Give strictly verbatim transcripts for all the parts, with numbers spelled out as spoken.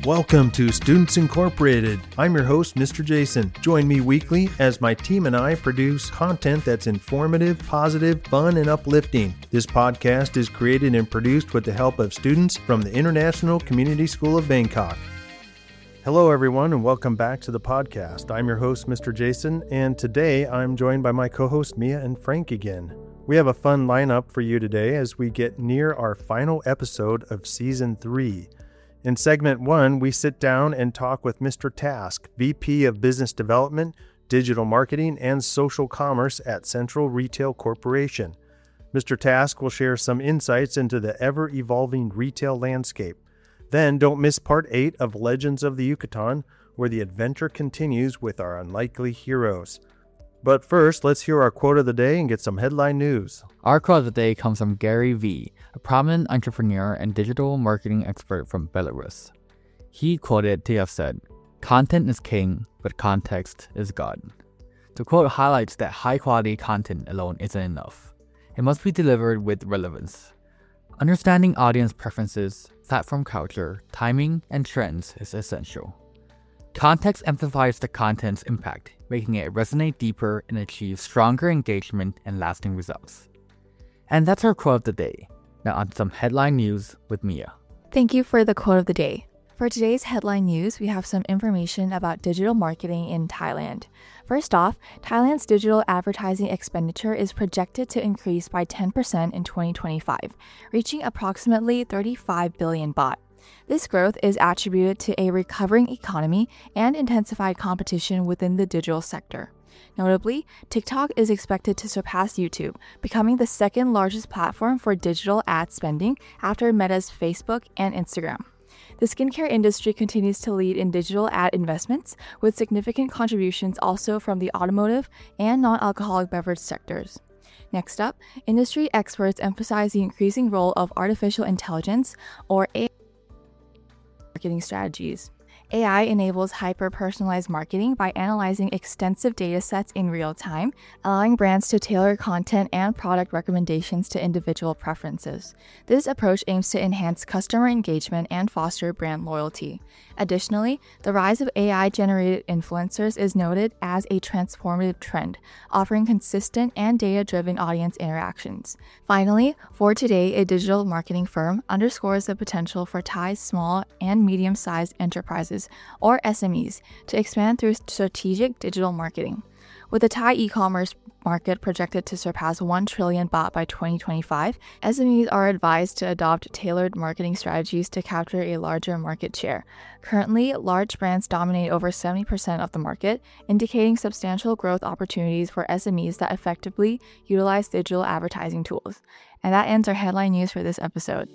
Welcome to Students Incorporated. I'm your host, Mister Jason. Join me weekly as my team and I produce content that's informative, positive, fun, and uplifting. This podcast is created and produced with the help of students from the International Community School of Bangkok. Hello, everyone, and welcome back to the podcast. I'm your host, Mister Jason, and today I'm joined by my co-hosts Mia and Frank again. We have a fun lineup for you today as we get near our final episode of Season three. In segment one, we sit down and talk with Mister Task, V P of Business Development, Digital Marketing, and Social Commerce at Central Retail Corporation. Mister Task will share some insights into the ever-evolving retail landscape. Then don't miss part eight of Legends of the Yucatan, where the adventure continues with our unlikely heroes. But first, let's hear our quote of the day and get some headline news. Our quote of the day comes from Gary Vee, a prominent entrepreneur and digital marketing expert from Belarus. He quoted to have said, "Content is king, but context is God." The quote highlights that high-quality content alone isn't enough. It must be delivered with relevance. Understanding audience preferences, platform culture, timing, and trends is essential. Context amplifies the content's impact, making it resonate deeper and achieve stronger engagement and lasting results. And that's our quote of the day. Now on to some headline news with Mia. Thank you for the quote of the day. For today's headline news, we have some information about digital marketing in Thailand. First off, Thailand's digital advertising expenditure is projected to increase by ten percent in twenty twenty-five, reaching approximately thirty-five billion baht. This growth is attributed to a recovering economy and intensified competition within the digital sector. Notably, TikTok is expected to surpass YouTube, becoming the second largest platform for digital ad spending after Meta's Facebook and Instagram. The skincare industry continues to lead in digital ad investments, with significant contributions also from the automotive and non-alcoholic beverage sectors. Next up, industry experts emphasize the increasing role of artificial intelligence, or A I, marketing strategies. A I enables hyper-personalized marketing by analyzing extensive data sets in real time, allowing brands to tailor content and product recommendations to individual preferences. This approach aims to enhance customer engagement and foster brand loyalty. Additionally, the rise of A I-generated influencers is noted as a transformative trend, offering consistent and data-driven audience interactions. Finally, For Today, a digital marketing firm, underscores the potential for Thai's small and medium-sized enterprises, or S M Es, to expand through strategic digital marketing. With the Thai e-commerce market projected to surpass one trillion baht by twenty twenty-five, S M Es are advised to adopt tailored marketing strategies to capture a larger market share. Currently, large brands dominate over seventy percent of the market, indicating substantial growth opportunities for S M Es that effectively utilize digital advertising tools. And that ends our headline news for this episode.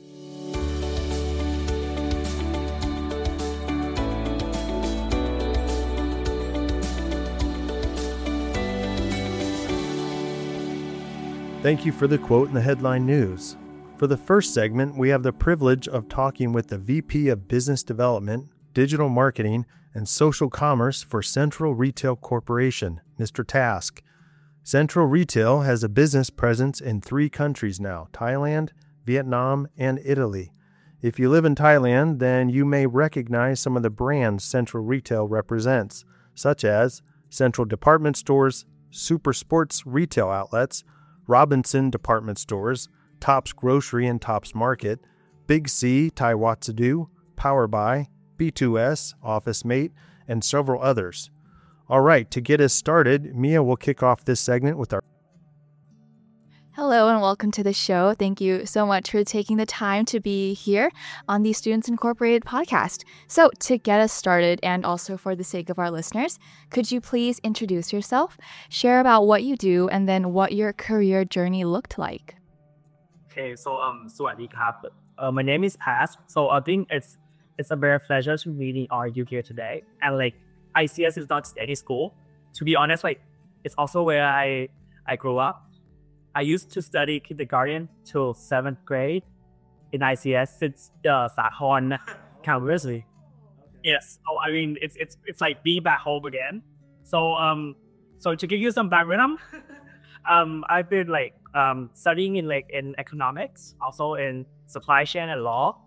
Thank you for the quote in the headline news. For the first segment, we have the privilege of talking with the V P of Business Development, Digital Marketing, and Social Commerce for Central Retail Corporation, Mister Task. Central Retail has a business presence in three countries now, Thailand, Vietnam, and Italy. If you live in Thailand, then you may recognize some of the brands Central Retail represents, such as Central Department Stores, Super Sports Retail Outlets, Robinson Department Stores, Tops Grocery and Tops Market, Big C, Thai Watsadu, Powerbuy, B two S, OfficeMate, and several others. All right, to get us started, Mia will kick off this segment with our... Hello and welcome to the show. Thank you so much for taking the time to be here on the Students Incorporated podcast. So to get us started, and also for the sake of our listeners, could you please introduce yourself, share about what you do, and then what your career journey looked like? Okay, so um, สวัสดีครับ uh, my name is Paz. So I think it's it's a very pleasure to meeting all you here today. And like I C S is not any school. To be honest, like it's also where I I grew up. I used to study kindergarten till seventh grade in I C S since uh, Sakhon University. Yes, oh, I mean it's it's it's like being back home again. So um, so to give you some background, um, I've been like um studying in like in economics, also in supply chain and law,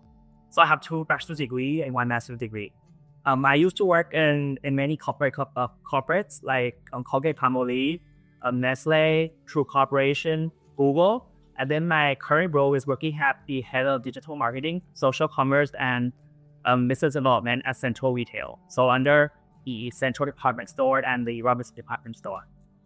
So I have two bachelor's degree and one master's degree. Um, I used to work in, in many corporate uh, corporates like um, Colgate-Palmolive, um, Nestle, True Corporation, Google. And then my current role is working at the head of digital marketing, social commerce, and um, business development at Central Retail. So under the Central Department Store and the Robinson Department Store.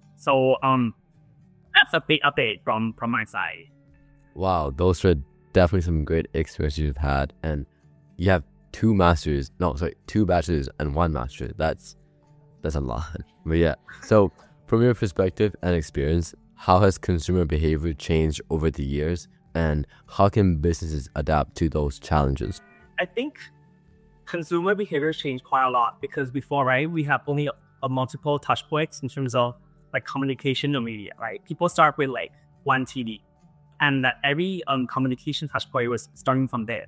So um, that's a big update from, from my side. Wow, those are definitely some great experiences you've had. And you have two masters, no, sorry, two bachelors and one master. That's, that's a lot. But yeah, so from your perspective and experience, how has consumer behavior changed over the years, and how can businesses adapt to those challenges? I think consumer behavior changed quite a lot because before, right, we have only a, a multiple touch points in terms of like communication or media, right? People start with like one T V, and that every um, communication touch point was starting from there.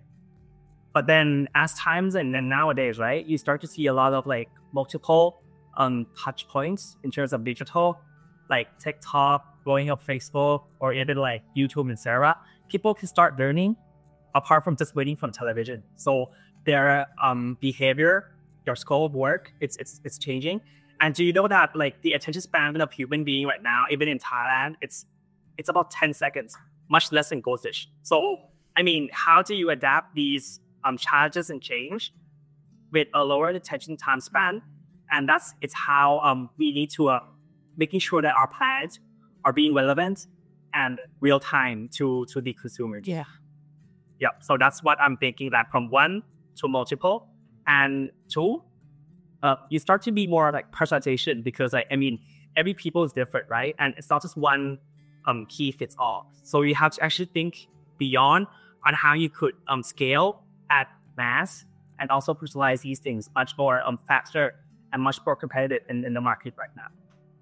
But then as times and then nowadays, right, you start to see a lot of like multiple um, touch points in terms of digital, like TikTok, blowing up Facebook, or even like YouTube, et cetera. People can start learning apart from just waiting from television. So their um, behavior, their scope of work, it's it's it's changing. And do you know that like the attention span of human being right now, even in Thailand, it's it's about ten seconds, much less than goldfish. So I mean, how do you adapt these um, challenges and change with a lower attention time span? And that's it's how um, we need to uh, making sure that our plans are being relevant and real time to, to the consumer. Yeah. Yeah. So that's what I'm thinking, that from one to multiple, and two, uh, you start to be more like personalization because I, I mean, every people is different, right? And it's not just one um, key fits all. So you have to actually think beyond on how you could um, scale at mass and also personalize these things much more um, faster and much more competitive in, in the market right now.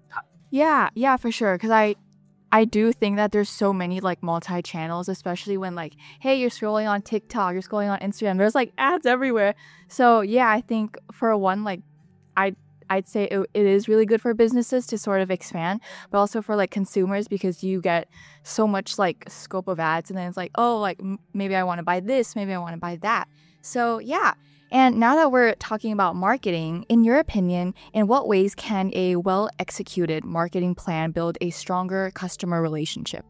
Yeah, yeah, for sure. Because I, I do think that there's so many like multi-channels, especially when like, hey, you're scrolling on TikTok, you're scrolling on Instagram. There's like ads everywhere. So yeah, I think for one, like, I I'd say it, it is really good for businesses to sort of expand, but also for like consumers because you get so much like scope of ads, and then it's like, oh, like m- maybe I want to buy this, maybe I want to buy that. So yeah. And now that we're talking about marketing, in your opinion, in what ways can a well-executed marketing plan build a stronger customer relationship?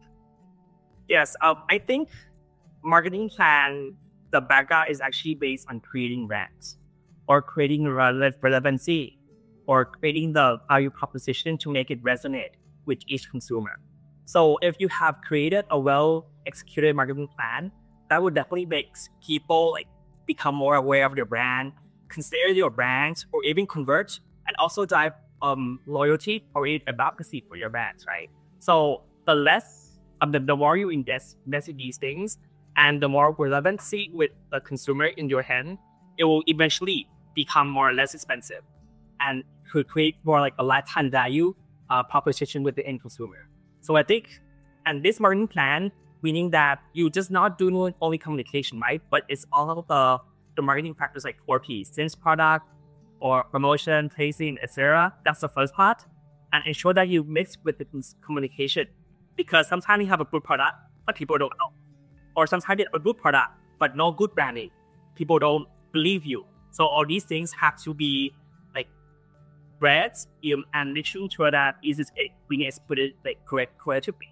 Yes, um, I think marketing plan, the background is actually based on creating brands or creating rele- relevancy or creating the value proposition to make it resonate with each consumer. So if you have created a well-executed marketing plan, that would definitely make people like become more aware of your brand, consider your brand, or even convert, and also drive um, loyalty or advocacy for your brands, right? So the less, um, the, the more you invest, invest in these things, and the more relevancy with the consumer in your hand, it will eventually become more or less expensive and could create more like a lifetime value uh, proposition with the end consumer. So I think, and this marketing plan, meaning that you just not do only communication, right? But it's all of the, the marketing factors like four Ps, since product or promotion, placing, et cetera. That's the first part. And ensure that you mix with the communication, because sometimes you have a good product, but people don't know. Or sometimes you have a good product, but no good branding. People don't believe you. So all these things have to be like read and making sure that it is being executed like correct creatively.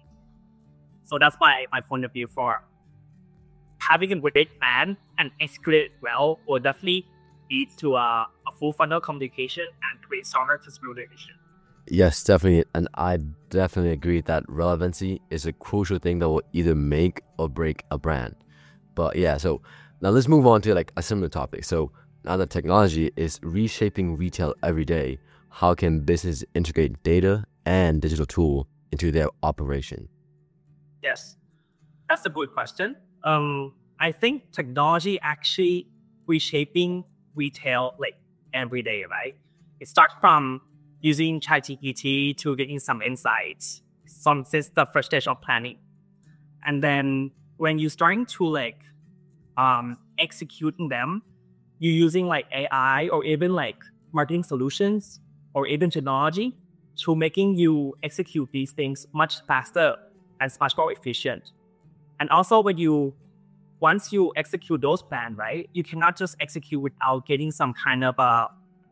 So that's my, my point of view for having a great plan and execute it well will definitely lead to a, a full funnel communication and create stronger customer relation. Yes, definitely. And I definitely agree that relevancy is a crucial thing that will either make or break a brand. But yeah, so now let's move on to like a similar topic. So now that technology is reshaping retail every day, how can businesses integrate data and digital tool into their operation? Yes, that's a good question. Um, I think technology actually reshaping retail like every day, right? It starts from using ChatGPT to getting some insights, some since the first stage of planning, and then when you're starting to like um, executing them, you're using like A I or even like marketing solutions or even technology to making you execute these things much faster and much more efficient. And also when you once you execute those plans, right, you cannot just execute without getting some kind of a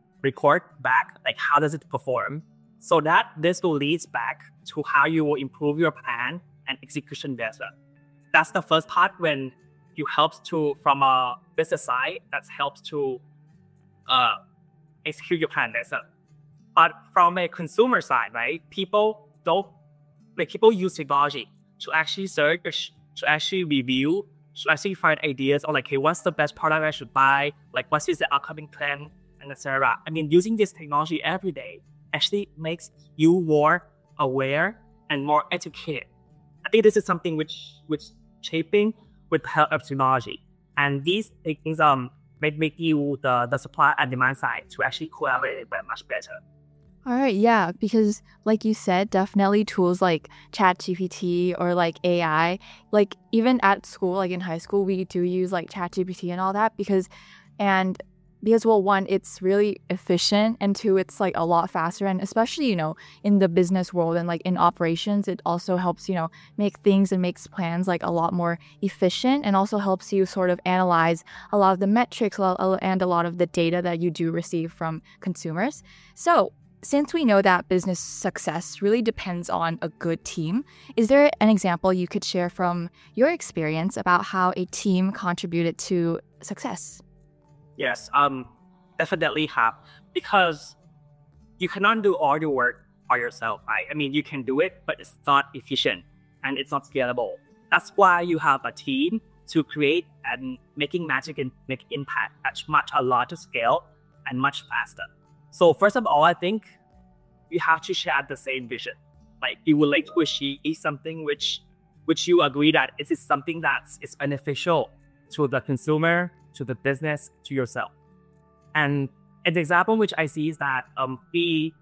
report back, like how does it perform? So that this will lead back to how you will improve your plan and execution better. That's the first part when you helps to, from a business side, that helps to uh, execute your plan better. But from a consumer side, right, people don't, like people use technology to actually search, to actually review, to actually find ideas on like, hey, what's the best product I should buy? Like, what is the upcoming trend, and et cetera. I mean, using this technology every day actually makes you more aware and more educated. I think this is something which which shaping with the help of technology. And these things um make, make you the, the supply and demand side to actually collaborate much better. All right, yeah, because like you said, definitely tools like ChatGPT or like A I, like even at school, like in high school, we do use like ChatGPT and all that because, and because, well, one, it's really efficient, and two, it's like a lot faster. And especially, you know, in the business world and like in operations, it also helps, you know, make things and makes plans like a lot more efficient, and also helps you sort of analyze a lot of the metrics and a lot of the data that you do receive from consumers. So since we know that business success really depends on a good team, is there an example you could share from your experience about how a team contributed to success? Yes, um, definitely have, because you cannot do all your work by yourself, right? I mean, you can do it, but it's not efficient and it's not scalable. That's why you have a team to create and making magic and make impact at much a larger scale and much faster. So first of all, I think you have to share the same vision. Like you would like to achieve something which which you agree that it is something that is beneficial to the consumer, to the business, to yourself. And an example which I see is that um we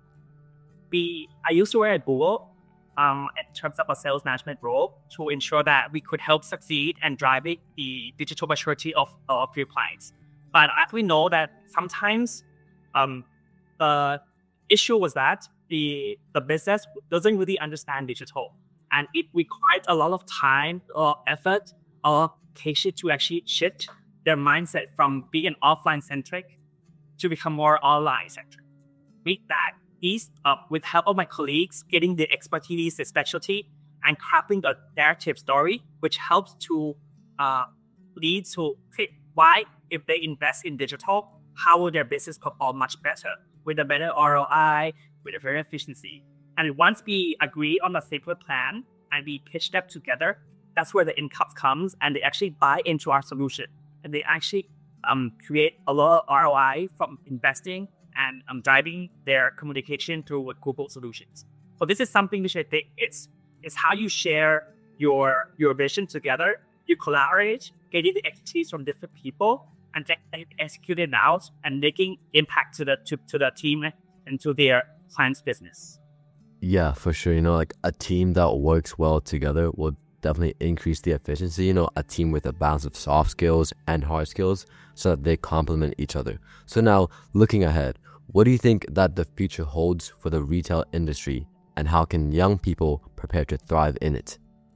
we I used to work at Google um in terms of a sales management role to ensure that we could help succeed and driving the digital maturity of our clients. But as we know that sometimes um the issue was that the the business doesn't really understand digital, and it required a lot of time or effort or patience to actually shift their mindset from being offline centric to become more online centric. With that, is uh, with help of my colleagues, getting the expertise, the specialty, and crafting a narrative story, which helps to uh, lead to okay, why if they invest in digital, how will their business perform much better with a better R O I, with a better efficiency. And once we agree on a simple plan and we pitch them together, that's where the income comes, and they actually buy into our solution. And they actually um, create a lot of R O I from investing and um, driving their communication through Google solutions. So this is something which I think it's, it's how you share your, your vision together. You collaborate, getting the expertise from different people, and then execute it out and making impact to the to, to the team and to their client's business. Yeah, for sure. You know, like a team that works well together will definitely increase the efficiency. You know, a team with a balance of soft skills and hard skills so that they complement each other. So now, looking ahead, what do you think that the future holds for the retail industry, and how can young people prepare to thrive in it?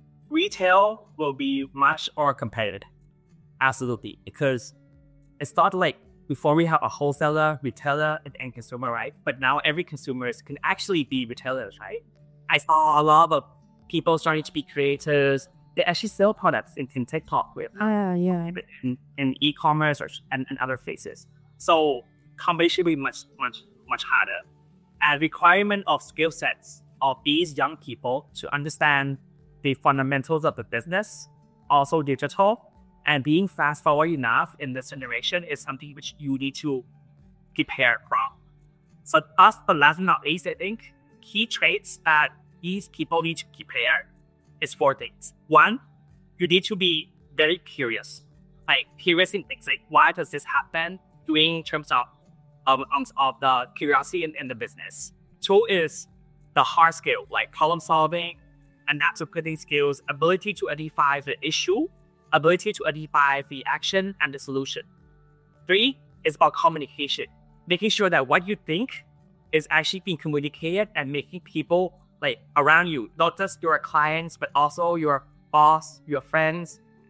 Retail will be much more competitive. Absolutely. Because it's not like before we have a wholesaler, retailer, and end consumer, right? But now every consumer can actually be retailers, right? I saw a lot of people starting to be creators. They actually sell products in, in TikTok with uh, yeah. in, in e-commerce or, and, and other places. So competition will be much, much, much harder. And requirement of skill sets of these young people to understand the fundamentals of the business, also digital, and being fast forward enough in this generation is something which you need to prepare from. So last but last but not least, I think key traits that these people need to prepare is four things. One, you need to be very curious. Like curious in things like why does this happen? Doing in terms of of, of the curiosity in, in the business. Two is the hard skill, like problem solving, adaptability skills, ability to identify the issue, ability to identify the action and the solution. Three is about communication, making sure that what you think is actually being communicated and making people like around you, not just your clients, but also your boss, your friends,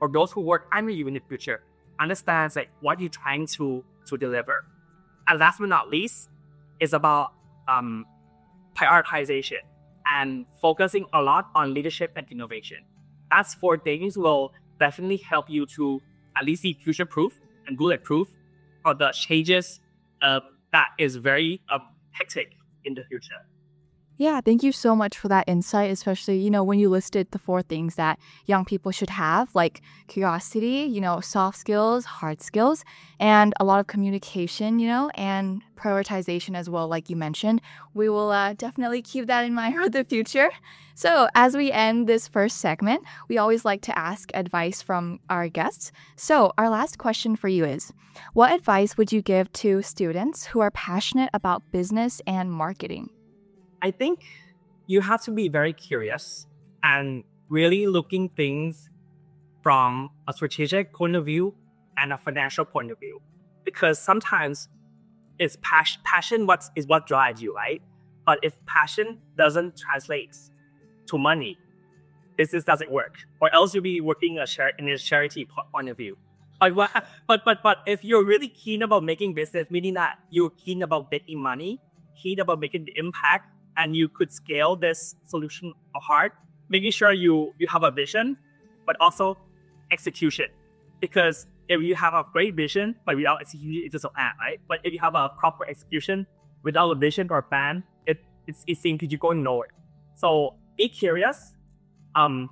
or those who work under you in the future understands like what you're trying to to deliver. And last but not least, is about um, prioritization and focusing a lot on leadership and innovation. That's four things will definitely help you to at least be future-proof and bulletproof for the changes uh, that is very um, hectic in the future. Yeah, thank you so much for that insight, especially, you know, when you listed the four things that young people should have, like curiosity, you know, soft skills, hard skills, and a lot of communication, you know, and prioritization as well, like you mentioned. We will uh, definitely keep that in mind for the future. So as we end this first segment, we always like to ask advice from our guests. So our last question for you is, what advice would you give to students who are passionate about business and marketing? I think you have to be very curious and really looking things from a strategic point of view and a financial point of view. Because sometimes it's pas- passion what is what drives you, right? But if passion doesn't translate to money, business doesn't work. Or else you'll be working a char- in a charity point of view. But, but, but, but if you're really keen about making business, meaning that you're keen about making money, keen about making the impact, and you could scale this solution hard, making sure you, you have a vision, but also execution. Because if you have a great vision, but without execution, it doesn't add, right? But if you have a proper execution without a vision or plan, it it, it seems you're going nowhere. So be curious, um,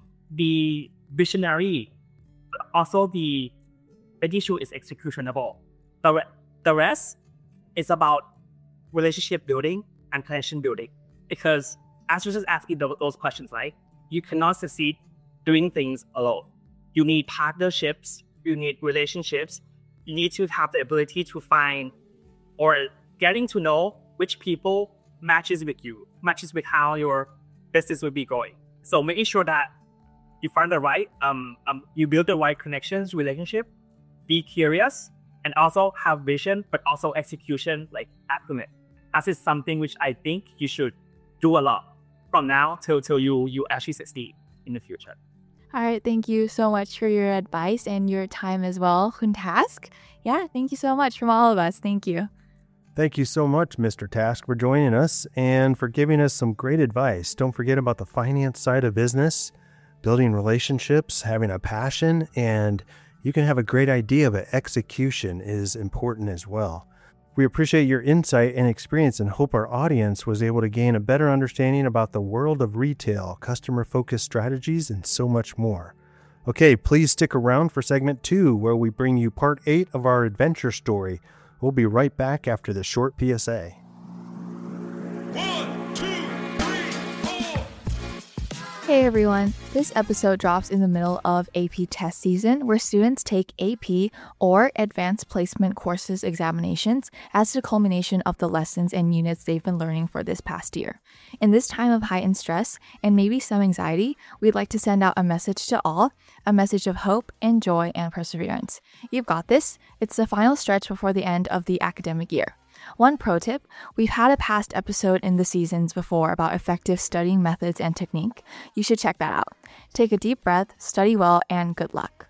be visionary, but also the the issue is executionable. The, re- the rest is about relationship building and connection building. Because as you're just asking those questions, right? You cannot succeed doing things alone. You need partnerships, you need relationships, you need to have the ability to find or getting to know which people matches with you, matches with how your business will be going. So making sure that you find the right, um, um, you build the right connections, relationship, be curious, and also have vision, but also execution, like acumen. That is something which I think you should do a lot from now till till you you actually succeed in the future. All right, thank you so much for your advice and your time as well, Khun Task. Yeah, thank you so much from all of us. Thank you. Thank you so much, Mister Task, for joining us and for giving us some great advice. Don't forget about the finance side of business, building relationships, having a passion, and you can have a great idea, but execution is important as well. We appreciate your insight and experience and hope our audience was able to gain a better understanding about the world of retail, customer-focused strategies, and so much more. Okay, please stick around for segment two, where we bring you part eight of our adventure story. We'll be right back after this short P S A. One, two, three, four. Hey everyone, this episode drops in the middle of A P test season where students take A P or Advanced Placement Courses examinations as the culmination of the lessons and units they've been learning for this past year. In this time of heightened stress and maybe some anxiety, we'd like to send out a message to all, a message of hope and joy and perseverance. You've got this. It's the final stretch before the end of the academic year. One pro tip, we've had a past episode in the seasons before about effective studying methods and technique. You should check that out. Take a deep breath, study well, and good luck.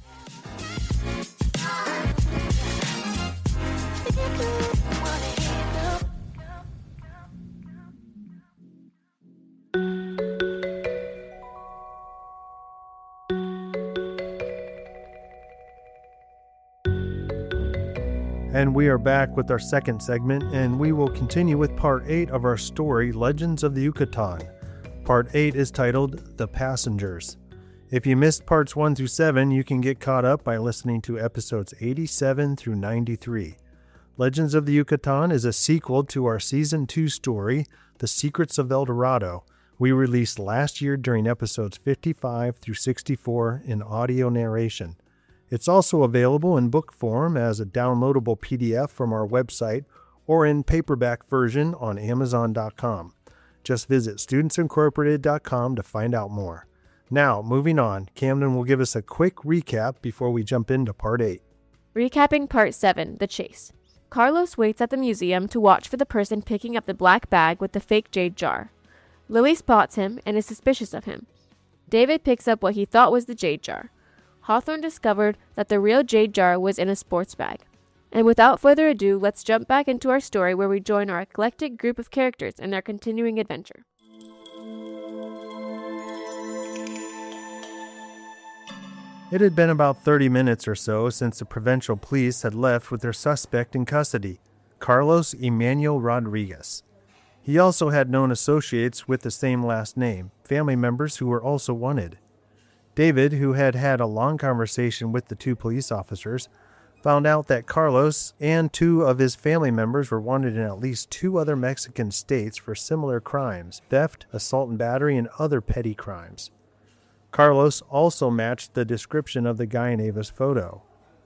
And we are back with our second segment, and we will continue with part eight of our story, Legends of the Yucatan. Part eight is titled The Passengers. If you missed parts one through seven, you can get caught up by listening to episodes eighty-seven through ninety-three. Legends of the Yucatan is a sequel to our season two story, The Secrets of El Dorado. We released last year during episodes fifty-five through sixty-four in audio narration. It's also available in book form as a downloadable P D F from our website or in paperback version on amazon dot com. Just visit students incorporated dot com to find out more. Now, moving on, Camden will give us a quick recap before we jump into part eight. Recapping part seven, The Chase. Carlos waits at the museum to watch for the person picking up the black bag with the fake jade jar. Lily spots him and is suspicious of him. David picks up what he thought was the jade jar. Hawthorne discovered that the real jade jar was in a sports bag. And without further ado, let's jump back into our story where we join our eclectic group of characters in their continuing adventure. It had been about thirty minutes or so since the provincial police had left with their suspect in custody, Carlos Emmanuel Rodriguez. He also had known associates with the same last name, family members who were also wanted. David, who had had a long conversation with the two police officers, found out that Carlos and two of his family members were wanted in at least two other Mexican states for similar crimes, theft, assault and battery, and other petty crimes. Carlos also matched the description of the guy in Ava's photo.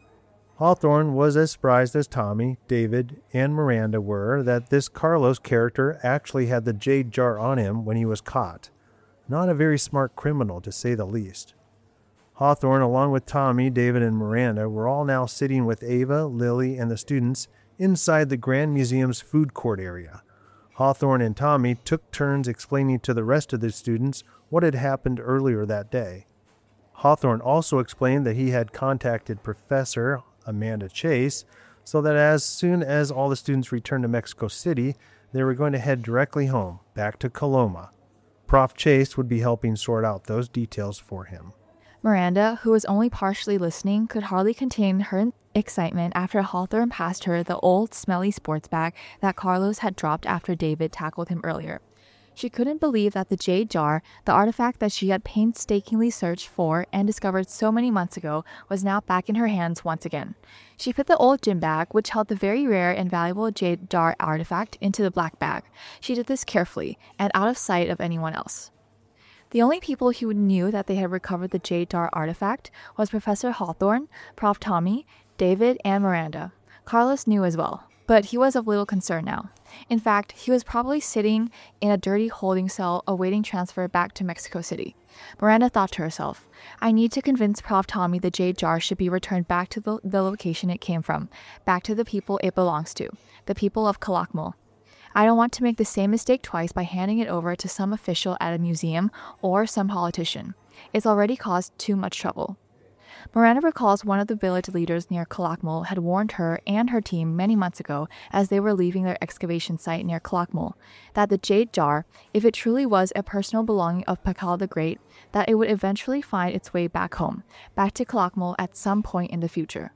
Hawthorne was as surprised as Tommy, David, and Miranda were that this Carlos character actually had the jade jar on him when he was caught. Not a very smart criminal, to say the least. Hawthorne, along with Tommy, David, and Miranda, were all now sitting with Ava, Lily, and the students inside the Grand Museum's food court area. Hawthorne and Tommy took turns explaining to the rest of the students what had happened earlier that day. Hawthorne also explained that he had contacted Professor Amanda Chase so that as soon as all the students returned to Mexico City, they were going to head directly home, back to Coloma. Prof Chase would be helping sort out those details for him. Miranda, who was only partially listening, could hardly contain her excitement after Hawthorne passed her the old, smelly sports bag that Carlos had dropped after David tackled him earlier. She couldn't believe that the jade jar, the artifact that she had painstakingly searched for and discovered so many months ago, was now back in her hands once again. She put the old gym bag, which held the very rare and valuable jade jar artifact, into the black bag. She did this carefully and out of sight of anyone else. The only people who knew that they had recovered the jade jar artifact was Professor Hawthorne, Prof Tommy, David, and Miranda. Carlos knew as well, but he was of little concern now. In fact, he was probably sitting in a dirty holding cell awaiting transfer back to Mexico City. Miranda thought to herself, I need to convince Prof Tommy the jade jar should be returned back to the, the location it came from, back to the people it belongs to, the people of Calakmul. I don't want to make the same mistake twice by handing it over to some official at a museum or some politician. It's already caused too much trouble. Miranda recalls one of the village leaders near Calakmul had warned her and her team many months ago as they were leaving their excavation site near Calakmul that the jade jar, if it truly was a personal belonging of Pakal the Great, that it would eventually find its way back home, back to Calakmul at some point in the future.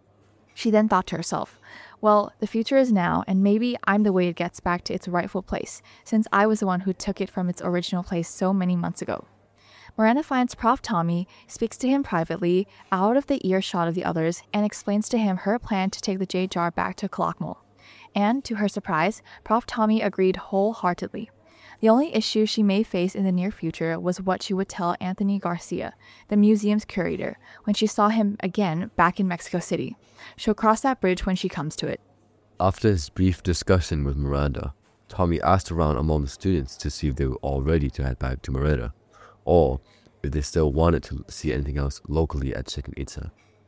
She then thought to herself, well, the future is now, and maybe I'm the way it gets back to its rightful place, since I was the one who took it from its original place so many months ago. Miranda finds Prof Tommy, speaks to him privately, out of the earshot of the others, and explains to him her plan to take the jade jar back to Calakmul. And, to her surprise, Prof Tommy agreed wholeheartedly. The only issue she may face in the near future was what she would tell Anthony Garcia, the museum's curator, when she saw him again back in Mexico City. She'll cross that bridge when she comes to it. After his brief discussion with Miranda, Tommy asked around among the students to see if they were all ready to head back to Merida, or if they still wanted to see anything else locally at Chichen Itza.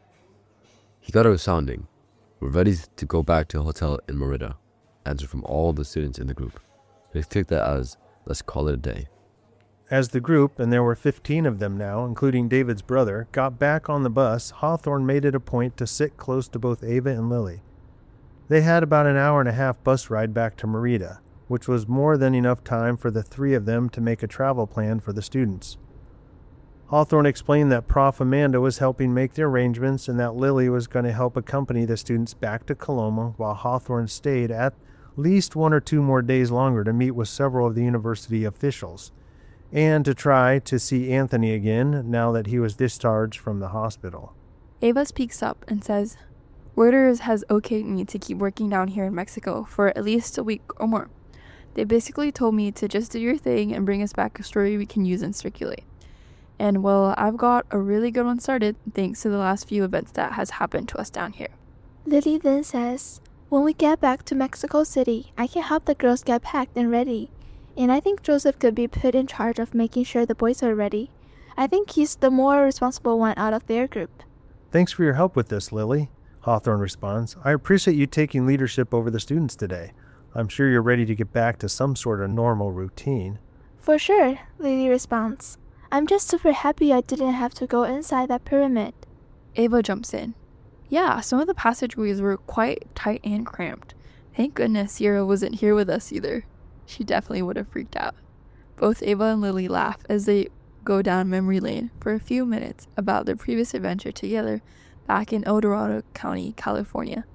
He got a resounding, "We're ready to go back to a hotel in Merida," answer from all the students in the group. They took that as, let's call it a day. As the group, and there were fifteen of them now, including David's brother, got back on the bus, Hawthorne made it a point to sit close to both Ava and Lily. They had about an hour and a half bus ride back to Merida, which was more than enough time for the three of them to make a travel plan for the students. Hawthorne explained that Prof Amanda was helping make the arrangements and that Lily was going to help accompany the students back to Coloma while Hawthorne stayed at least one or two more days longer to meet with several of the university officials and to try to see Anthony again now that he was discharged from the hospital. Ava speaks up and says, Reuters has okayed me to keep working down here in Mexico for at least a week or more. They basically told me to just do your thing and bring us back a story we can use and circulate. And well, I've got a really good one started thanks to the last few events that has happened to us down here. Lily then says, when we get back to Mexico City, I can help the girls get packed and ready. And I think Joseph could be put in charge of making sure the boys are ready. I think he's the more responsible one out of their group. Thanks for your help with this, Lily, Hawthorne responds. I appreciate you taking leadership over the students today. I'm sure you're ready to get back to some sort of normal routine. For sure, Lily responds. I'm just super happy I didn't have to go inside that pyramid. Ava jumps in. Yeah, some of the passageways were quite tight and cramped. Thank goodness Sierra wasn't here with us either. She definitely would have freaked out. Both Ava and Lily laugh as they go down memory lane for a few minutes about their previous adventure together back in El Dorado County, California.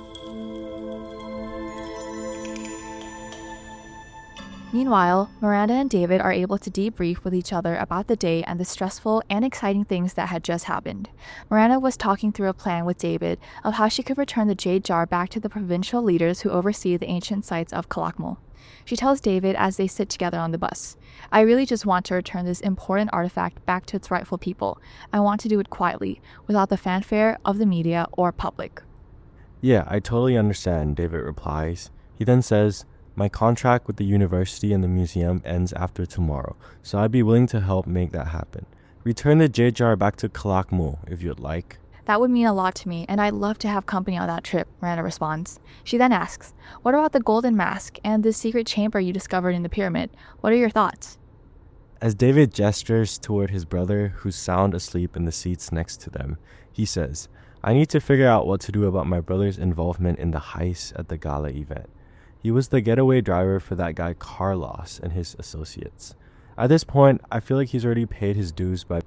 Meanwhile, Miranda and David are able to debrief with each other about the day and the stressful and exciting things that had just happened. Miranda was talking through a plan with David of how she could return the jade jar back to the provincial leaders who oversee the ancient sites of Calakmul. She tells David as they sit together on the bus, I really just want to return this important artifact back to its rightful people. I want to do it quietly, without the fanfare of the media or public. Yeah, I totally understand, David replies. He then says, my contract with the university and the museum ends after tomorrow, so I'd be willing to help make that happen. Return the jade jar back to Calakmul if you'd like. That would mean a lot to me, and I'd love to have company on that trip, Miranda responds. She then asks, what about the golden mask and the secret chamber you discovered in the pyramid? What are your thoughts? As David gestures toward his brother, who's sound asleep in the seats next to them, he says, I need to figure out what to do about my brother's involvement in the heist at the gala event. He was the getaway driver for that guy Carlos and his associates. At this point, I feel like he's already paid his dues by...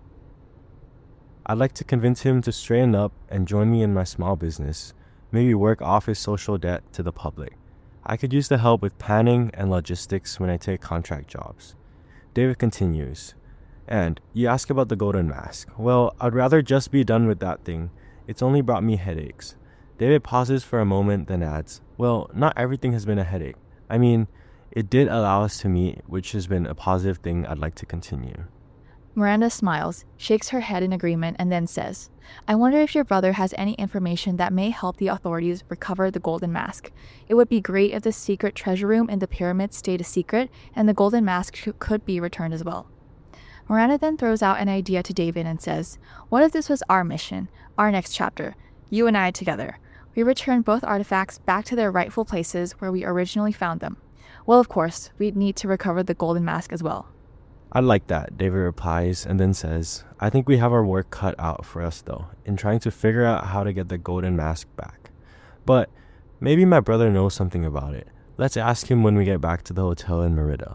I'd like to convince him to straighten up and join me in my small business, maybe work off his social debt to the public. I could use the help with planning and logistics when I take contract jobs. David continues, and you ask about the golden mask. Well, I'd rather just be done with that thing. It's only brought me headaches. David pauses for a moment, then adds, well, not everything has been a headache. I mean, it did allow us to meet, which has been a positive thing I'd like to continue. Miranda smiles, shakes her head in agreement, and then says, I wonder if your brother has any information that may help the authorities recover the golden mask. It would be great if the secret treasure room in the pyramid stayed a secret, and the golden mask sh- could be returned as well. Miranda then throws out an idea to David and says, what if this was our mission, our next chapter, you and I together? We return both artifacts back to their rightful places where we originally found them. Well, of course, we'd need to recover the golden mask as well. I like that, David replies, and then says, I think we have our work cut out for us, though, in trying to figure out how to get the golden mask back. But maybe my brother knows something about it. Let's ask him when we get back to the hotel in Merida.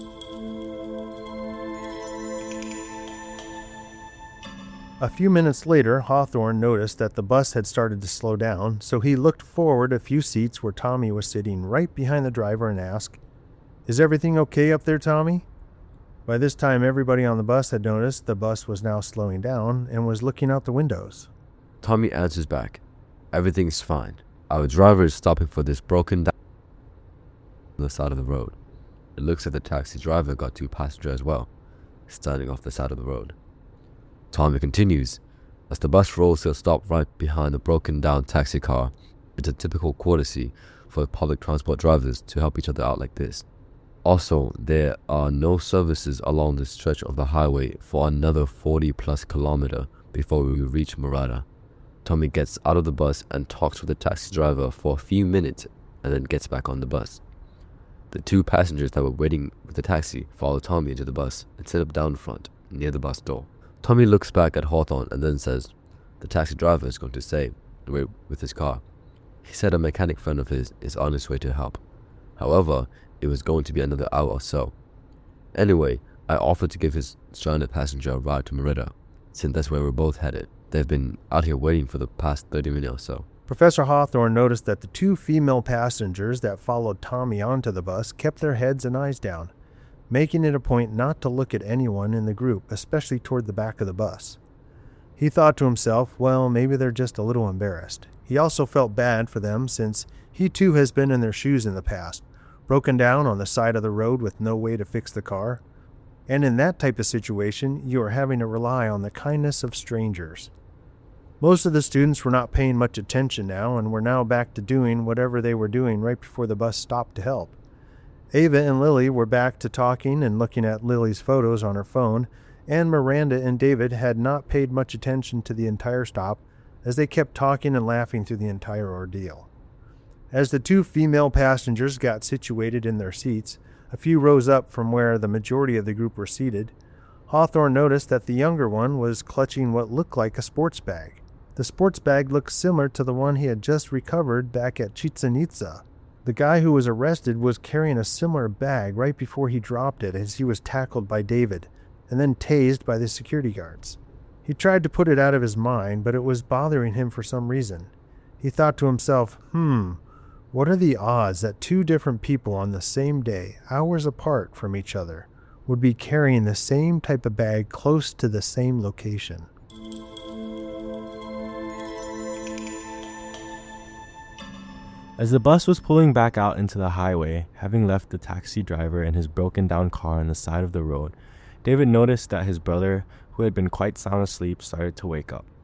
A few minutes later, Hawthorne noticed that the bus had started to slow down, so he looked forward a few seats where Tommy was sitting right behind the driver and asked, Is everything okay up there, Tommy? By this time, everybody on the bus had noticed the bus was now slowing down and was looking out the windows. Tommy answers back, everything's fine. Our driver is stopping for this broken down on the side of the road. It looks like the taxi driver got two passengers as well, standing off the side of the road. Tommy continues, as the bus rolls to a stop right behind the broken down taxi car. It's a typical courtesy for public transport drivers to help each other out like this. Also, there are no services along this stretch of the highway for another forty plus kilometer before we reach Merida. Tommy gets out of the bus and talks with the taxi driver for a few minutes and then gets back on the bus. The two passengers that were waiting with the taxi follow Tommy into the bus and sit up down front near the bus door. Tommy looks back at Hawthorne and then says, the taxi driver is going to stay and wait with his car. He said a mechanic friend of his is on his way to help. However, it was going to be another hour or so. Anyway, I offered to give his stranded passenger a ride to Merida, since that's where we're both headed. They've been out here waiting for the past thirty minutes or so. Professor Hawthorne noticed that the two female passengers that followed Tommy onto the bus kept their heads and eyes down, making it a point not to look at anyone in the group, especially toward the back of the bus. He thought to himself, well, maybe they're just a little embarrassed. He also felt bad for them since he too has been in their shoes in the past, broken down on the side of the road with no way to fix the car. And in that type of situation, you are having to rely on the kindness of strangers. Most of the students were not paying much attention now and were now back to doing whatever they were doing right before the bus stopped to help. Ava and Lily were back to talking and looking at Lily's photos on her phone, and Miranda and David had not paid much attention to the entire stop as they kept talking and laughing through the entire ordeal. As the two female passengers got situated in their seats, a few rows up from where the majority of the group were seated, Hawthorne noticed that the younger one was clutching what looked like a sports bag. The sports bag looked similar to the one he had just recovered back at Chichen Itza. The guy who was arrested was carrying a similar bag right before he dropped it as he was tackled by David and then tased by the security guards. He tried to put it out of his mind, but it was bothering him for some reason. He thought to himself, hmm, what are the odds that two different people on the same day, hours apart from each other, would be carrying the same type of bag close to the same location? As the bus was pulling back out into the highway, having left the taxi driver and his broken down car on the side of the road, David noticed that his brother, who had been quite sound asleep, started to wake up.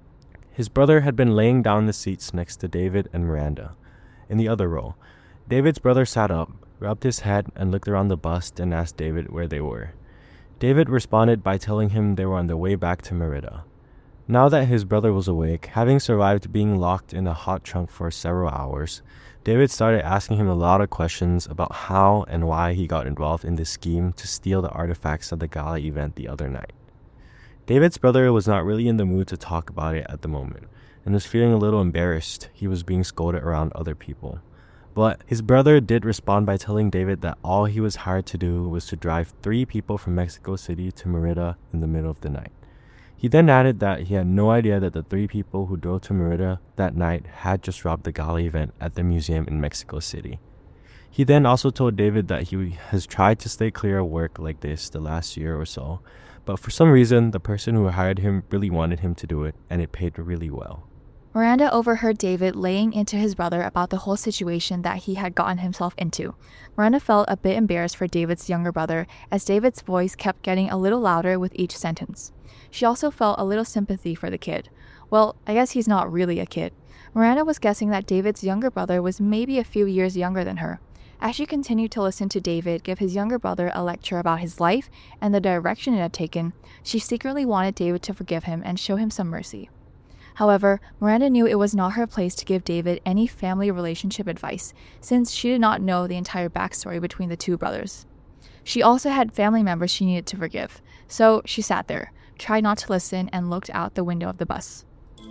His brother had been laying down the seats next to David and Miranda. In the other row, David's brother sat up, rubbed his head, and looked around the bus and asked David where they were. David responded by telling him they were on their way back to Merida. Now that his brother was awake, having survived being locked in a hot trunk for several hours, David started asking him a lot of questions about how and why he got involved in this scheme to steal the artifacts at the gala event the other night. David's brother was not really in the mood to talk about it at the moment, and was feeling a little embarrassed he was being scolded around other people. But his brother did respond by telling David that all he was hired to do was to drive three people from Mexico City to Merida in the middle of the night. He then added that he had no idea that the three people who drove to Merida that night had just robbed the gala event at the museum in Mexico City. He then also told David that he has tried to stay clear of work like this the last year or so, but for some reason, the person who hired him really wanted him to do it, and it paid really well. Miranda overheard David laying into his brother about the whole situation that he had gotten himself into. Miranda felt a bit embarrassed for David's younger brother, as David's voice kept getting a little louder with each sentence. She also felt a little sympathy for the kid. Well, I guess he's not really a kid. Miranda was guessing that David's younger brother was maybe a few years younger than her. As she continued to listen to David give his younger brother a lecture about his life and the direction it had taken, she secretly wanted David to forgive him and show him some mercy. However, Miranda knew it was not her place to give David any family relationship advice, since she did not know the entire backstory between the two brothers. She also had family members she needed to forgive, so she sat there, tried not to listen, and looked out the window of the bus.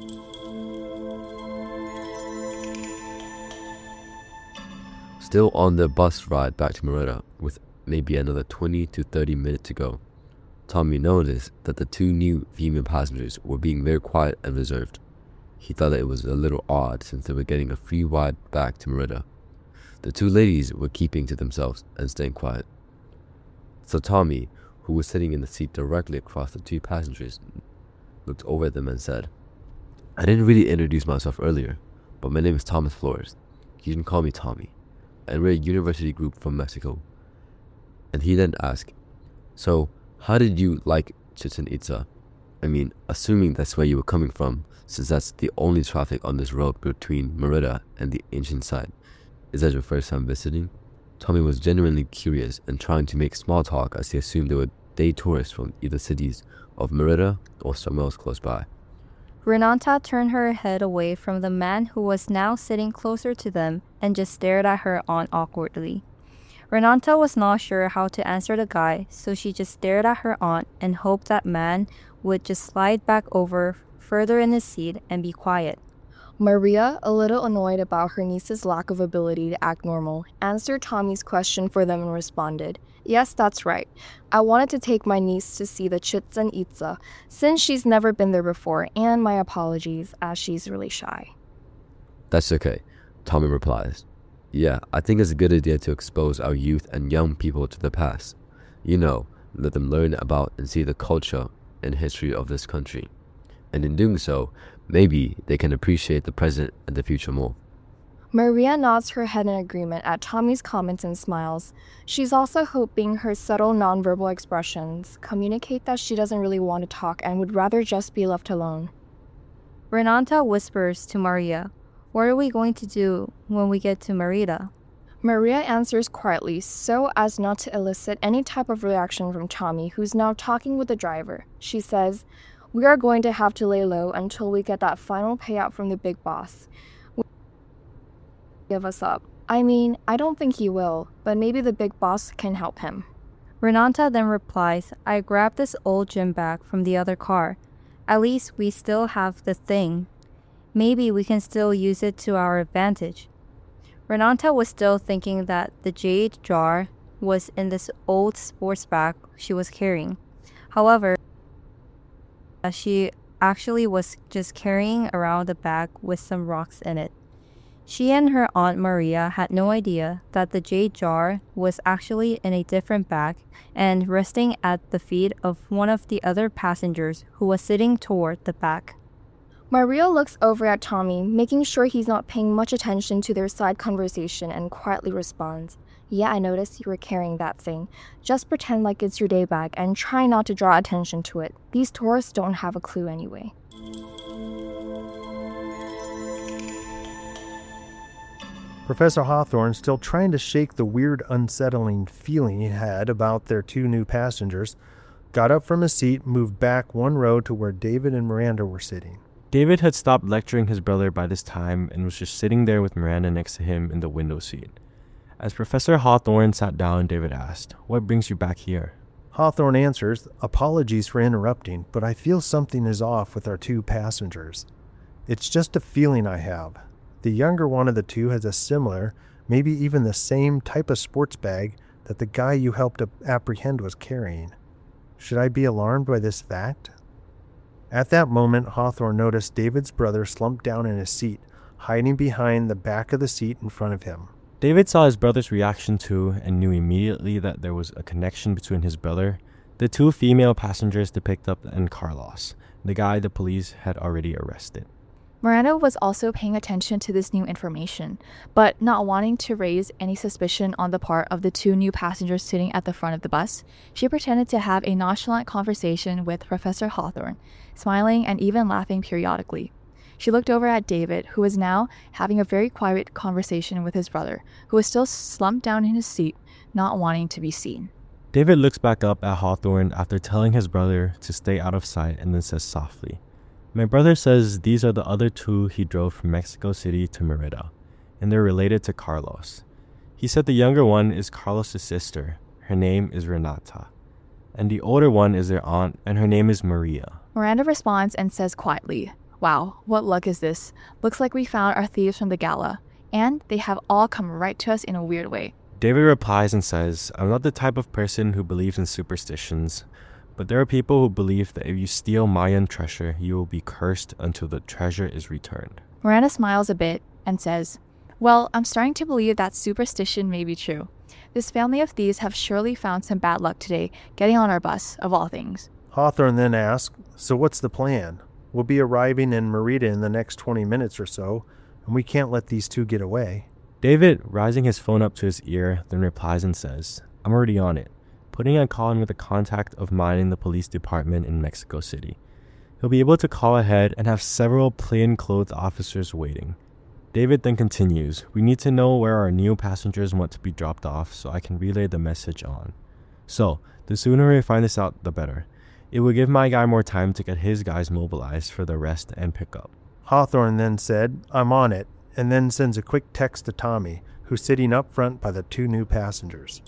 Still on the bus ride back to Merida, with maybe another twenty to thirty minutes to go, Tommy noticed that the two new female passengers were being very quiet and reserved. He thought that it was a little odd since they were getting a free ride back to Merida. The two ladies were keeping to themselves and staying quiet. So Tommy, who was sitting in the seat directly across the two passengers, looked over at them and said, "I didn't really introduce myself earlier, but my name is Thomas Flores. You can call me Tommy, and we're a university group from Mexico." And he then asked, "So, how did you like Chichen Itza? I mean, assuming that's where you were coming from, since that's the only traffic on this road between Merida and the ancient site. Is that your first time visiting?" Tommy was genuinely curious and trying to make small talk as he assumed they were day tourists from either cities of Merida or somewhere else close by. Renata turned her head away from the man who was now sitting closer to them and just stared at her aunt awkwardly. Renata was not sure how to answer the guy, so she just stared at her aunt and hoped that man would just slide back over further in his seat and be quiet. Maria, a little annoyed about her niece's lack of ability to act normal, answered Tommy's question for them and responded, "Yes, that's right. I wanted to take my niece to see the Chichen Itza, since she's never been there before, and my apologies, as she's really shy." "That's okay," Tommy replies. "Yeah, I think it's a good idea to expose our youth and young people to the past. You know, let them learn about and see the culture and history of this country. And in doing so, maybe they can appreciate the present and the future more." Maria nods her head in agreement at Tommy's comments and smiles. She's also hoping her subtle nonverbal expressions communicate that she doesn't really want to talk and would rather just be left alone. Renata whispers to Maria, "What are we going to do when we get to Merida?" Maria answers quietly so as not to elicit any type of reaction from Tommy, who's now talking with the driver. She says, "We are going to have to lay low until we get that final payout from the big boss. Give us up. I mean, I don't think he will, but maybe the big boss can help him." Renata then replies, "I grabbed this old gym bag from the other car. At least we still have the thing. Maybe we can still use it to our advantage. Renata was still thinking that the jade jar was in this old sports bag she was carrying. However, she actually was just carrying around a bag with some rocks in it. She and her Aunt Maria had no idea that the jade jar was actually in a different bag and resting at the feet of one of the other passengers who was sitting toward the back. Maria looks over at Tommy, making sure he's not paying much attention to their side conversation, and quietly responds, "Yeah, I noticed you were carrying that thing. Just pretend like it's your day bag and try not to draw attention to it. These tourists don't have a clue anyway." Professor Hawthorne, still trying to shake the weird, unsettling feeling he had about their two new passengers, got up from his seat, moved back one row to where David and Miranda were sitting. David had stopped lecturing his brother by this time and was just sitting there with Miranda next to him in the window seat. As Professor Hawthorne sat down, David asked, "What brings you back here?" Hawthorne answers, "Apologies for interrupting, but I feel something is off with our two passengers. It's just a feeling I have. The younger one of the two has a similar, maybe even the same type of sports bag that the guy you helped apprehend was carrying. Should I be alarmed by this fact?" At that moment, Hawthorne noticed David's brother slumped down in his seat, hiding behind the back of the seat in front of him. David saw his brother's reaction too and knew immediately that there was a connection between his brother, the two female passengers to pick up, and Carlos, the guy the police had already arrested. Miranda was also paying attention to this new information, but not wanting to raise any suspicion on the part of the two new passengers sitting at the front of the bus. She pretended to have a nonchalant conversation with Professor Hawthorne, smiling and even laughing periodically. She looked over at David, who was now having a very quiet conversation with his brother, who was still slumped down in his seat, not wanting to be seen. David looks back up at Hawthorne after telling his brother to stay out of sight and then says softly, "My brother says these are the other two he drove from Mexico City to Merida, and they're related to Carlos. He said the younger one is Carlos' sister. Her name is Renata. And the older one is their aunt, and her name is Maria." Miranda responds and says quietly, "Wow, what luck is this? Looks like we found our thieves from the gala, and they have all come right to us in a weird way." David replies and says, "I'm not the type of person who believes in superstitions, but there are people who believe that if you steal Mayan treasure, you will be cursed until the treasure is returned." Miranda smiles a bit and says, "Well, I'm starting to believe that superstition may be true. This family of thieves have surely found some bad luck today getting on our bus, of all things." Hawthorne then asked, "So what's the plan? We'll be arriving in Merida in the next twenty minutes or so, and we can't let these two get away." David, rising his phone up to his ear, then replies and says, "I'm already on it, putting a call in with a contact of mine in the police department in Mexico City. He'll be able to call ahead and have several plain-clothed officers waiting." David then continues, "We need to know where our new passengers want to be dropped off so I can relay the message on. So, the sooner we find this out, the better. It will give my guy more time to get his guys mobilized for the rest and pickup." Hawthorne then said, "I'm on it," and then sends a quick text to Tommy, who's sitting up front by the two new passengers.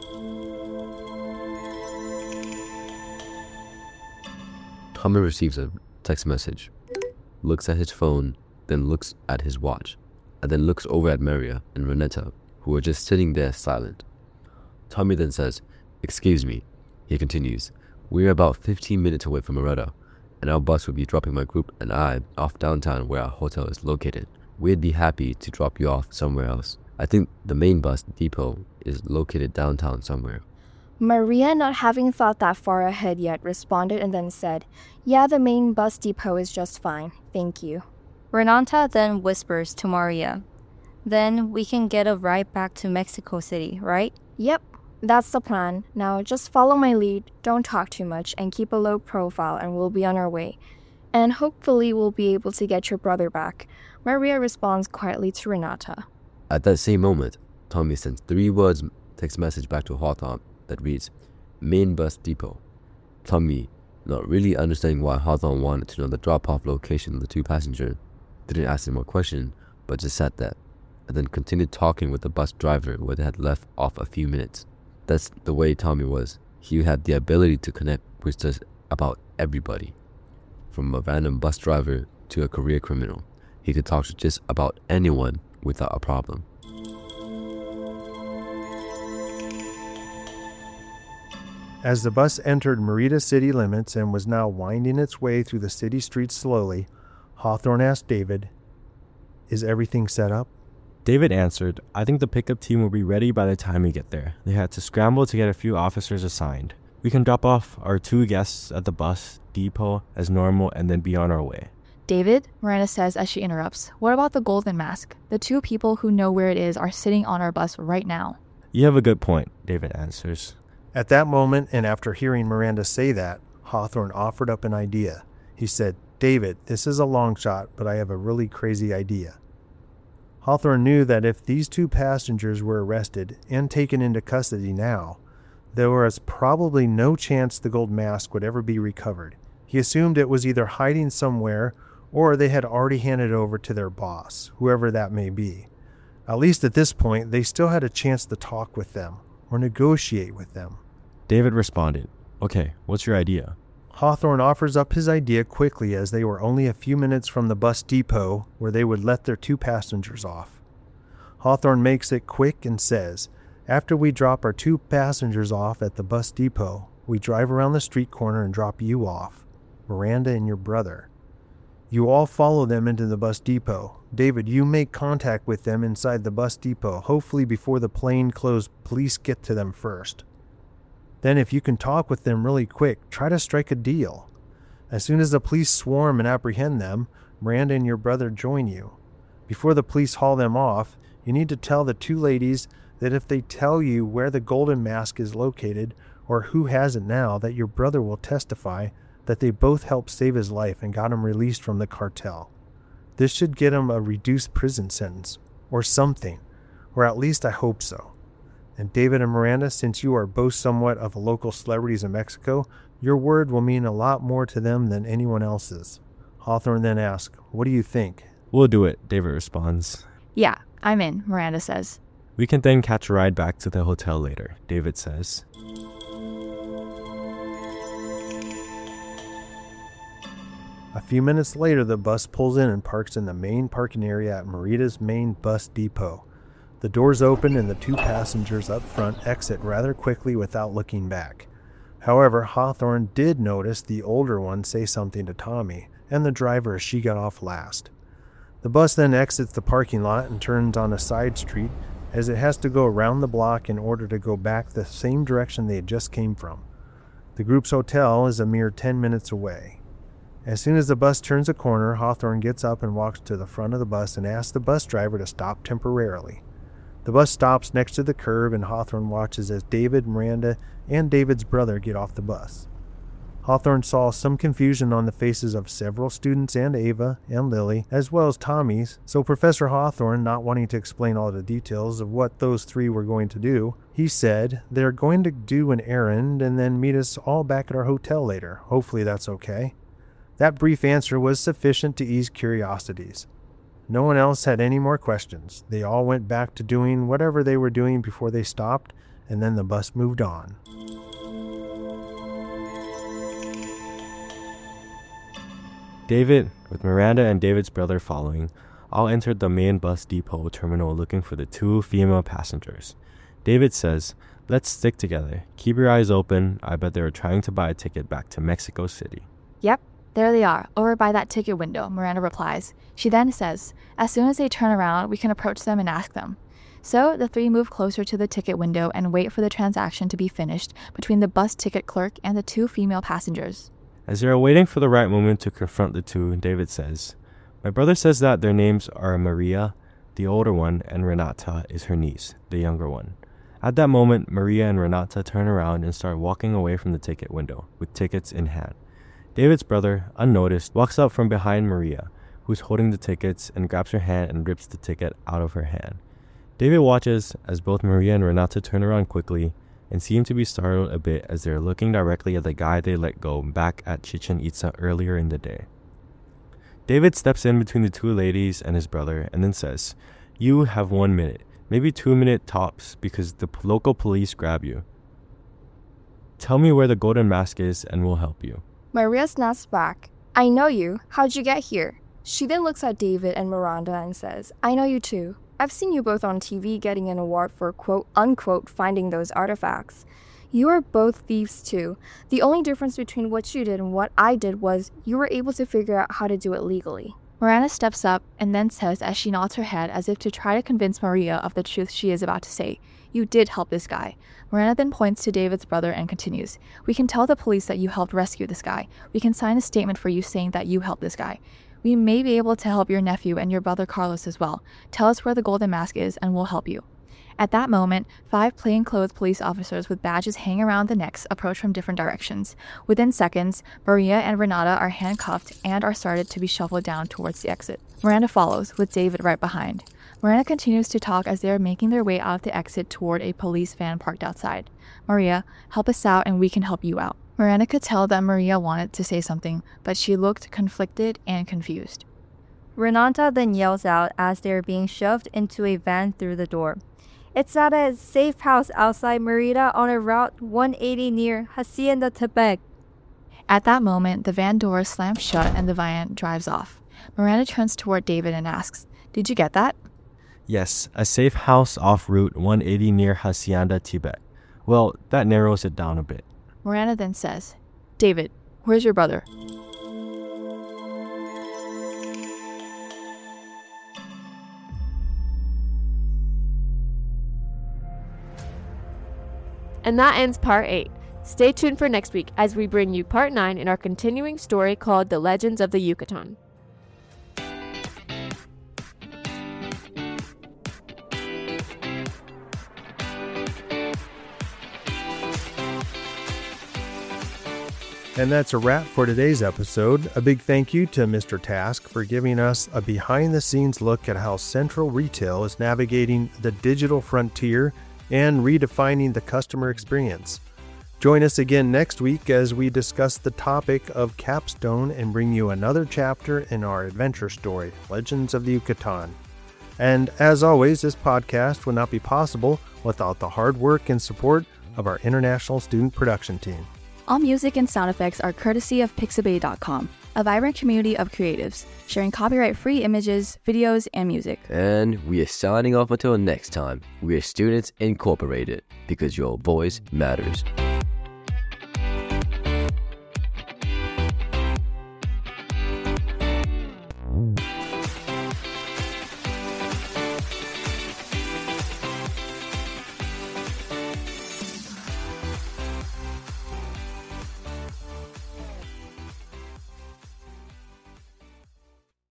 Tommy receives a text message, looks at his phone, then looks at his watch, and then looks over at Maria and Renata, who are just sitting there silent. Tommy then says, "Excuse me," he continues, "we're about fifteen minutes away from Merida, and our bus will be dropping my group and I off downtown where our hotel is located. We'd be happy to drop you off somewhere else. I think the main bus depot is located downtown somewhere." Maria, not having thought that far ahead yet, responded and then said, "Yeah, the main bus depot is just fine. Thank you." Renata then whispers to Maria, "Then we can get a ride back to Mexico City, right?" "Yep, that's the plan. Now just follow my lead, don't talk too much, and keep a low profile, and we'll be on our way. And hopefully we'll be able to get your brother back." Maria responds quietly to Renata. At that same moment, Tommy sends three words text message back to Hawthorne that reads, "Main bus depot." Tommy, not really understanding why Hawthorne wanted to know the drop-off location of the two passengers, didn't ask him more question, but just sat there, and then continued talking with the bus driver where they had left off a few minutes. That's the way Tommy was. He had the ability to connect with just about everybody. from a random bus driver to a career criminal. He could talk to just about anyone without a problem. As the bus entered Merida city limits and was now winding its way through the city streets slowly, Hawthorne asked David, "Is everything set up?" David answered, "I think the pickup team will be ready by the time we get there. They had to scramble to get a few officers assigned. We can drop off our two guests at the bus depot as normal and then be on our way." David, Miranda says as she interrupts, "What about the golden mask? The two people who know where it is are sitting on our bus right now." "You have a good point," David answers. At that moment, and after hearing Miranda say that, Hawthorne offered up an idea. He said, "David, this is a long shot, but I have a really crazy idea." Hawthorne knew that if these two passengers were arrested and taken into custody now, there was probably no chance the gold mask would ever be recovered. He assumed it was either hiding somewhere or they had already handed it over to their boss, whoever that may be. At least at this point, they still had a chance to talk with them or negotiate with them. David responded, "Okay, what's your idea?" Hawthorne offers up his idea quickly as they were only a few minutes from the bus depot where they would let their two passengers off. Hawthorne makes it quick and says, "After we drop our two passengers off at the bus depot, we drive around the street corner and drop you off, Miranda and your brother. You all follow them into the bus depot. David, you make contact with them inside the bus depot, hopefully before the plainclothes police get to them first. Then if you can talk with them really quick, try to strike a deal. As soon as the police swarm and apprehend them, Miranda and your brother join you. Before the police haul them off, you need to tell the two ladies that if they tell you where the golden mask is located or who has it now, that your brother will testify that they both helped save his life and got him released from the cartel. This should get him a reduced prison sentence, or something, or at least I hope so. And David and Miranda, since you are both somewhat of local celebrities in Mexico, your word will mean a lot more to them than anyone else's." Hawthorne then asks, "What do you think?" "We'll do it," David responds. "Yeah, I'm in," Miranda says. "We can then catch a ride back to the hotel later," David says. A few minutes later, the bus pulls in and parks in the main parking area at Merida's main bus depot. The doors open and the two passengers up front exit rather quickly without looking back. However, Hawthorne did notice the older one say something to Tommy and the driver as she got off last. The bus then exits the parking lot and turns on a side street as it has to go around the block in order to go back the same direction they had just came from. The group's hotel is a mere ten minutes away. As soon as the bus turns a corner, Hawthorne gets up and walks to the front of the bus and asks the bus driver to stop temporarily. The bus stops next to the curb and Hawthorne watches as David, Miranda, and David's brother get off the bus. Hawthorne saw some confusion on the faces of several students and Ava and Lily, as well as Tommy's, so Professor Hawthorne, not wanting to explain all the details of what those three were going to do, he said, "They're going to do an errand and then meet us all back at our hotel later. Hopefully that's okay." That brief answer was sufficient to ease curiosities. No one else had any more questions. They all went back to doing whatever they were doing before they stopped, and then the bus moved on. David, with Miranda and David's brother following, all entered the main bus depot terminal looking for the two female passengers. David says, "Let's stick together. Keep your eyes open. I bet they were trying to buy a ticket back to Mexico City." "Yep, there they are, over by that ticket window," Miranda replies. She then says, "As soon as they turn around, we can approach them and ask them." So the three move closer to the ticket window and wait for the transaction to be finished between the bus ticket clerk and the two female passengers. As they are waiting for the right moment to confront the two, David says, "My brother says that their names are Maria, the older one, and Renata is her niece, the younger one." At that moment, Maria and Renata turn around and start walking away from the ticket window, with tickets in hand. David's brother, unnoticed, walks up from behind Maria, who's holding the tickets, and grabs her hand and rips the ticket out of her hand. David watches as both Maria and Renata turn around quickly and seem to be startled a bit as they're looking directly at the guy they let go back at Chichen Itza earlier in the day. David steps in between the two ladies and his brother and then says, "You have one minute, maybe two minute tops, because the p- local police grab you. Tell me where the golden mask is and we'll help you." Maria snaps back, I know you. How'd you get here? She then looks at David and Miranda and says, I know you too. I've seen you both on T V getting an award for quote-unquote finding those artifacts. You are both thieves too. The only difference between what you did and what I did was you were able to figure out how to do it legally. Miranda steps up and then says as she nods her head as if to try to convince Maria of the truth she is about to say, You did help this guy. Miranda then points to David's brother and continues, We can tell the police that you helped rescue this guy. We can sign a statement for you saying that you helped this guy. We may be able to help your nephew and your brother Carlos as well. Tell us where the golden mask is and we'll help you. At that moment, five plainclothes police officers with badges hanging around the necks approach from different directions. Within seconds, Maria and Renata are handcuffed and are started to be shuffled down towards the exit. Miranda follows, with David right behind. Miranda continues to talk as they are making their way out of the exit toward a police van parked outside. Maria, help us out and we can help you out. Miranda could tell that Maria wanted to say something, but she looked conflicted and confused. Renata then yells out as they are being shoved into a van through the door. It's at a safe house outside Merida on a Route one eighty near Hacienda Tepec. At that moment, the van door slams shut and the van drives off. Miranda turns toward David and asks, Did you get that? Yes, a safe house off Route one eighty near Hacienda Tepec. Well, that narrows it down a bit. Miranda then says, David, where's your brother? And that ends part eight. Stay tuned for next week as we bring you part nine in our continuing story called The Legends of the Yucatan. And that's a wrap for today's episode. A big thank you to Mister Task for giving us a behind-the-scenes look at how Central Retail is navigating the digital frontier and redefining the customer experience. Join us again next week as we discuss the topic of Capstone and bring you another chapter in our adventure story, Legends of the Yucatan. And as always, this podcast would not be possible without the hard work and support of our international student production team. All music and sound effects are courtesy of Pixabay dot com, a vibrant community of creatives, sharing copyright-free images, videos, and music. And we are signing off until next time. We are Students Incorporated, because your voice matters.